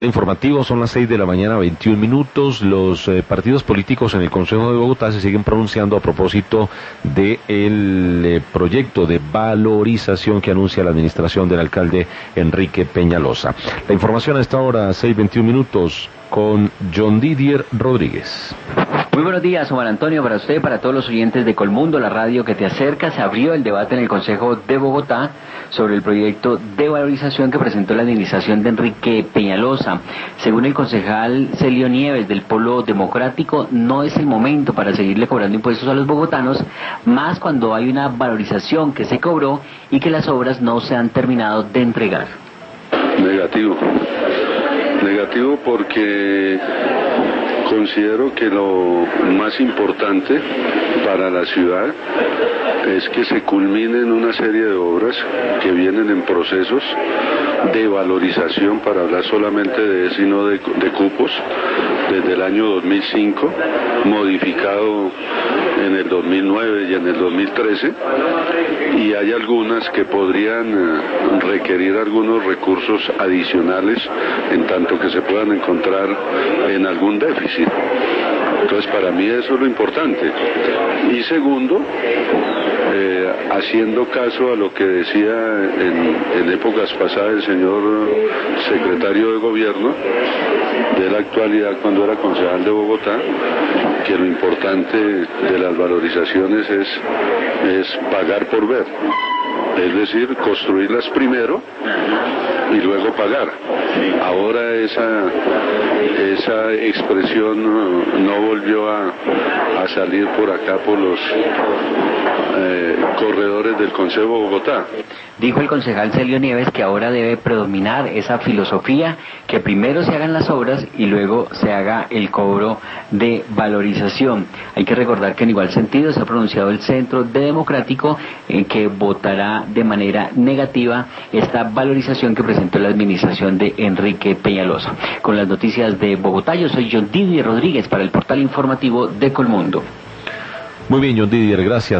Informativo, son las 6 de la mañana, 21 minutos. Los partidos políticos en el Consejo de Bogotá se siguen pronunciando a propósito del proyecto de valorización que anuncia la administración del alcalde Enrique Peñalosa. La información a esta hora, 6:21 minutos, con John Didier Rodríguez. Muy buenos días, Omar Antonio, para usted, para todos los oyentes de Colmundo, la radio que te acerca. Se abrió el debate en el Consejo de Bogotá sobre el proyecto de valorización que presentó la administración de Enrique Peñalosa. Según el concejal Celio Nieves del Polo Democrático, no es el momento para seguirle cobrando impuestos a los bogotanos, más cuando hay una valorización que se cobró y que las obras no se han terminado de entregar. Negativo porque considero que lo más importante para la ciudad es que se culminen una serie de obras que vienen en procesos de valorización, para hablar solamente de eso y no de cupos, desde el año 2005, modificado en el 2009 y en el 2013, y hay algunas que podrían requerir algunos recursos adicionales en tanto que se puedan encontrar en algún déficit. Entonces, para mí eso es lo importante. Y segundo, haciendo caso a lo que decía en épocas pasadas el señor secretario de Gobierno de la actualidad, cuando era concejal de Bogotá, que lo importante de las valorizaciones es pagar por ver. Es decir, construirlas primero y luego pagar. Ahora esa expresión no volvió a salir por acá por los corredores del Consejo de Bogotá. Dijo el concejal Celio Nieves que ahora debe predominar esa filosofía, que primero se hagan las obras y luego se haga el cobro de valorización. Hay que recordar que en igual sentido se ha pronunciado el Centro de Democrático, que votará de manera negativa esta valorización que presentó la administración de Enrique Peñalosa. Con las noticias de Bogotá, yo soy John Didier Rodríguez para el portal informativo de Colmundo. Muy bien, John Didier, gracias.